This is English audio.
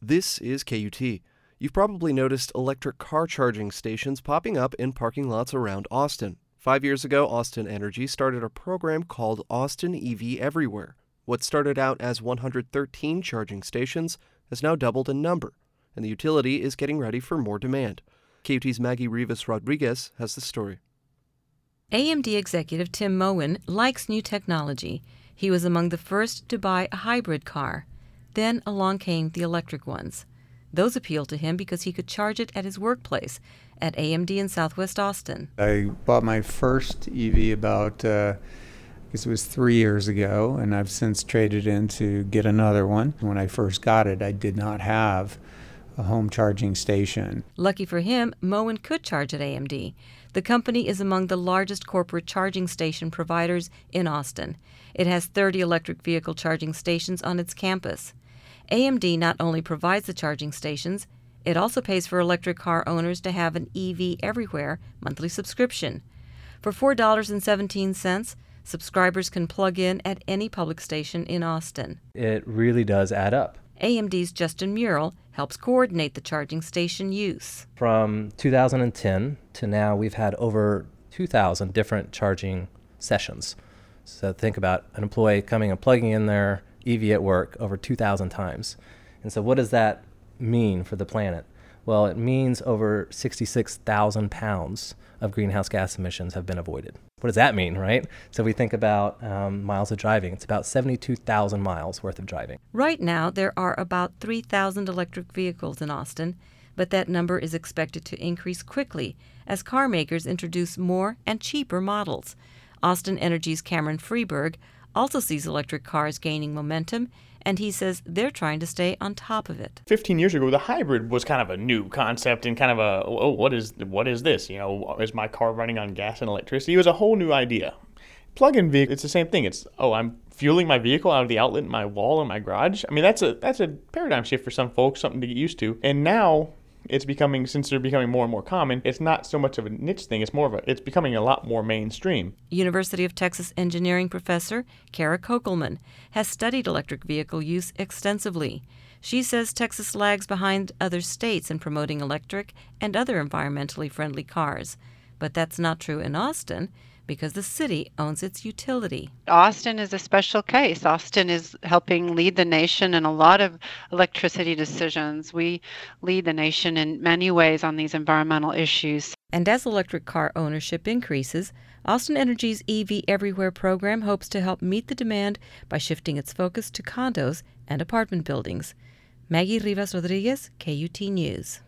This is KUT. You've probably noticed electric car charging stations popping up in parking lots around Austin. 5 years ago, Austin Energy started a program called Austin EV Everywhere. What started out as 113 charging stations has now doubled in number, and the utility is getting ready for more demand. KUT's Maggie Rivas Rodriguez has the story. AMD executive Tim Moen likes new technology. He was among the first to buy a hybrid car. Then along came the electric ones. Those appealed to him because he could charge it at his workplace at AMD in Southwest Austin. I bought my first EV about, I guess it was 3 years ago, and I've since traded in to get another one. When I first got it, I did not have a home charging station. Lucky for him, Moen could charge at AMD. The company is among the largest corporate charging station providers in Austin. It has 30 electric vehicle charging stations on its campus. AMD not only provides the charging stations, it also pays for electric car owners to have an EV Everywhere monthly subscription. For $4.17, subscribers can plug in at any public station in Austin. It really does add up. AMD's Justin Murrell helps coordinate the charging station use. From 2010 to now, we've had over 2,000 different charging sessions. So think about an employee coming and plugging in their EV at work over 2,000 times. And so what does that mean for the planet? Well, it means over 66,000 pounds of greenhouse gas emissions have been avoided. What does that mean, right? So we think about miles of driving. It's about 72,000 miles worth of driving. Right now, there are about 3,000 electric vehicles in Austin, but that number is expected to increase quickly as car makers introduce more and cheaper models. Austin Energy's Cameron Freeberg also sees electric cars gaining momentum, and he says they're trying to stay on top of it. 15 years ago, the hybrid was kind of a new concept and kind of a, oh, what is this? You know, is my car running on gas and electricity? It was a whole new idea. Plug-in vehicle, it's the same thing. It's, I'm fueling my vehicle out of the outlet in my wall in my garage. I mean, that's a paradigm shift for some folks, something to get used to. And now it's becoming, since they're becoming more and more common, it's not so much of a niche thing, it's becoming a lot more mainstream. University of Texas engineering professor Kara Kokelman has studied electric vehicle use extensively. She says Texas lags behind other states in promoting electric and other environmentally friendly cars. But that's not true in Austin, because the city owns its utility. Austin is a special case. Austin is helping lead the nation in a lot of electricity decisions. We lead the nation in many ways on these environmental issues. And as electric car ownership increases, Austin Energy's EV Everywhere program hopes to help meet the demand by shifting its focus to condos and apartment buildings. Maggie Rivas Rodriguez, KUT News.